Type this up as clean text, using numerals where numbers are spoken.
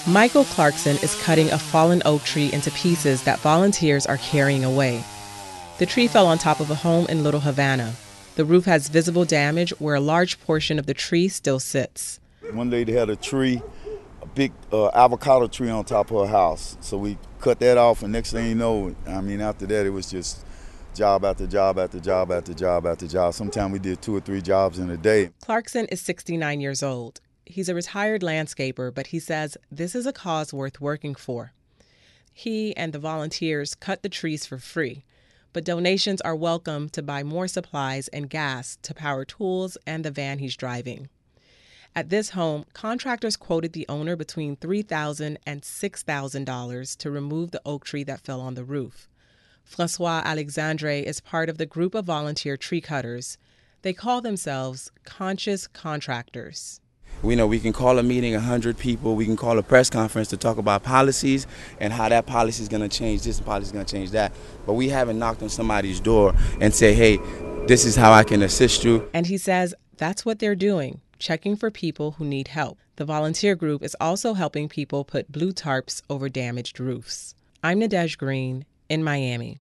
Michael Clarkson is cutting a fallen oak tree into pieces that volunteers are carrying away. The tree fell on top of a home in Little Havana. The roof has visible damage where a large portion of the tree still sits. One lady had a tree, a big avocado tree on top of her house. So we cut that off, and next thing you know, after that, it was just job after job after job after job after job. Sometimes we did 2 or 3 jobs in a day. Clarkson is 69 years old. He's a retired landscaper, but he says this is a cause worth working for. He and the volunteers cut the trees for free, but donations are welcome to buy more supplies and gas to power tools and the van he's driving. At this home, contractors quoted the owner between $3,000 and $6,000 to remove the oak tree that fell on the roof. Francois Alexandre is part of the group of volunteer tree cutters. They call themselves conscious contractors. We know we can call a meeting, 100 people, we can call a press conference to talk about policies and how that policy is going to change this and policy is going to change that. But we haven't knocked on somebody's door and say, hey, this is how I can assist you. And he says that's what they're doing, checking for people who need help. The volunteer group is also helping people put blue tarps over damaged roofs. I'm Nadege Green in Miami.